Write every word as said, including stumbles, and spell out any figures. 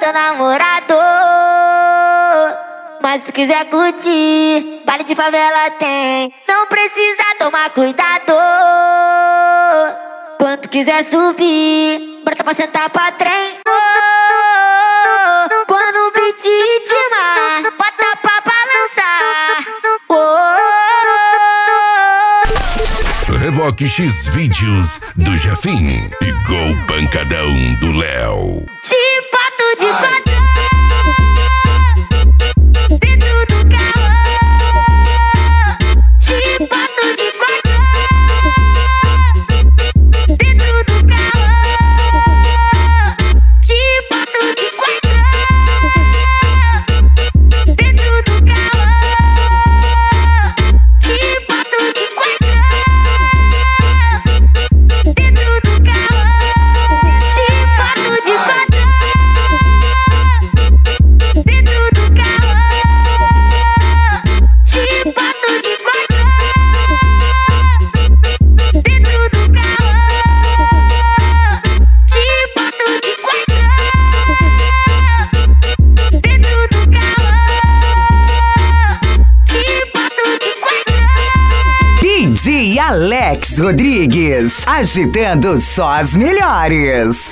teu namorado. Mas se tu quiser curtir, baile de favela tem. Não precisa tomar cuidado. Quando tu quiser subir, brota pra sentar pra trem. Quando o beat ritmar, bota pra balançar. Reboque X Vídeos do Jefim e Gol Pancadão do Léo. Te boto de quatro dentro do carro. Te boto de quatro dentro do carro. Te boto de quatro dentro do carro. Te boto de quatro dentro do carro. Te boto de quatro dentro do carro. Te boto de quatro dentro do carro. Te boto de quatro dentro do carro. Te boto de quatro. D J Alex Rodrigues, agitando só as melhores.